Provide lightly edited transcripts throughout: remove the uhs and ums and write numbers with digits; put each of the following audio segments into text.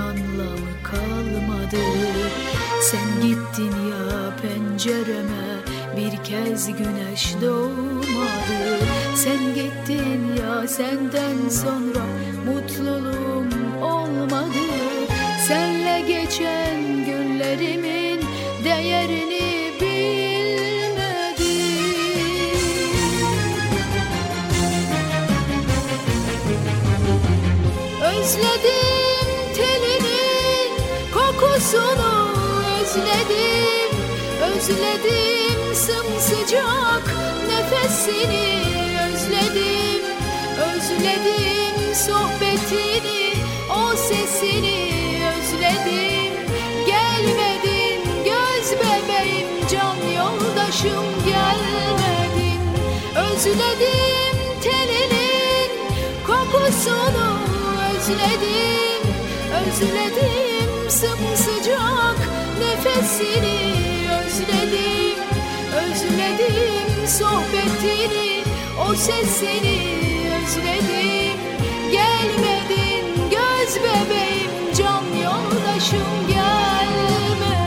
anlamı kalmadı. Sen gittin ya pencereme, bir kez güneş doğmadı. Sen gittin ya, senden sonra mutluluğum olmadı. Senle geçen günlerimin değerini bilmedim. Özledim telinin kokusunu, özledim, özledim sımsıcak nefesini, özledim, özledim sohbetini, o sesini özledim. Gelmedin göz bebeğim, can yoldaşım gelmedin. Özledim telinin kokusunu, özledim, özledim sımsıcak nefesini, özledim, özledim sohbetini, o sesini özledim. Gelmedin göz bebeğim, can yoldaşım gelmedin.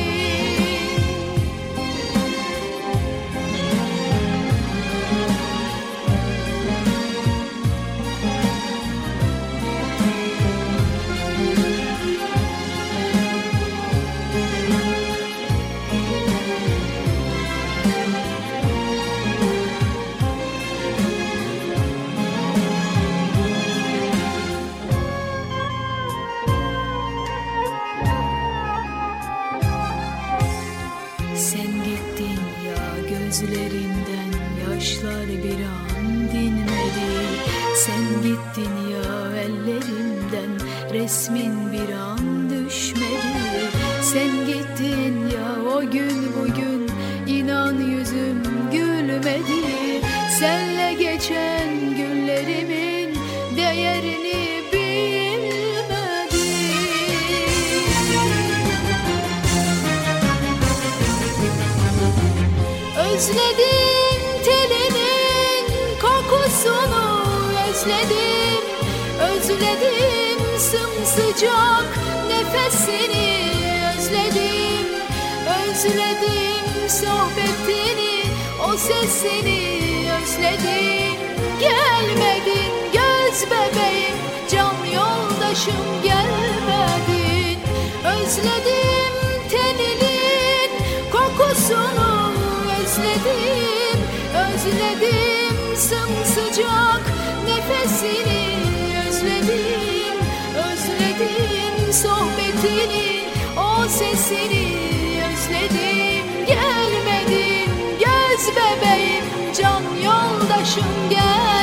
Sen gittin ya, gözlerinden yaşlar bir an dinmedi. Sen gittin ya, ellerimden resmin bir an düşmedi. Sen gittin ya, o gün bugün inan yüzüm gülmedi. Senle geçen günlerimin değerini bilmedim. Özledim telinin kokusunu, özledim, özledim sımsıcak nefesini, özledim, özledim sohbetini, o sesini özledim. Gelmedin göz bebeğim, can yoldaşım gelmedin. Özledim teninin kokusunu, özledim, özledim sımsıcak nefesini, özledim, özledim sohbetini, o sesini özledim. Gelmedin göz bebeğim, can yoldaşım gel.